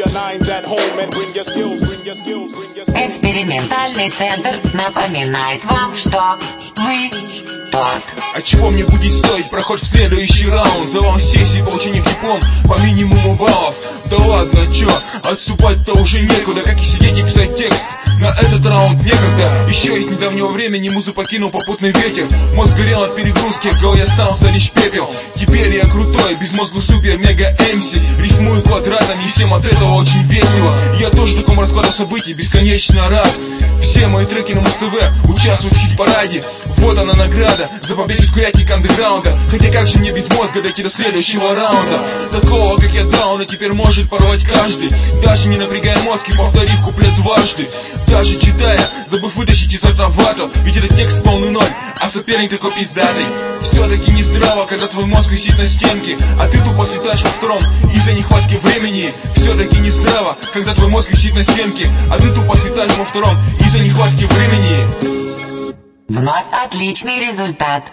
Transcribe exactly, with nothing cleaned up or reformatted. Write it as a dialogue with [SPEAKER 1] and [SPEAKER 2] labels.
[SPEAKER 1] Экспериментальный центр напоминает вам, что вы торт.
[SPEAKER 2] А чего мне будет стоить проход в следующий раунд? За вам сессии, получение в диплом по минимуму баллов. Да ладно, чё, отступать-то уже некуда, как и сидеть и писать текст. На этот раунд некогда. Еще из недавнего времени музу покинул попутный ветер. Мозг горел от перегрузки, в голове остался лишь пепел. Теперь я крутой, безмозглый супер мега эмси. Рифмую квадратами и всем от этого очень весело. Я тоже такому раскладу событий бесконечно рад. Все мои треки на Муз-ТВ участвуют в хит-параде. Вот она награда за победу с курятник андеграунда. Хотя как же мне без мозга дойти до следующего раунда? Такого, как я, дауна теперь может порвать каждый. Даже не напрягая мозг и повторив куплет дважды. Даже читая, забыв вытащить из рта вату. Ведь этот текст полный ноль, а соперник такой пиздатый. Все-таки не здраво, когда твой мозг висит на стенке, а ты тупо слетаешь во втором из-за нехватки времени. Все-таки не здраво, когда твой мозг висит на стенке, а ты тупо слетаешь во втором из-за нехватки времени.
[SPEAKER 1] Вновь отличный результат.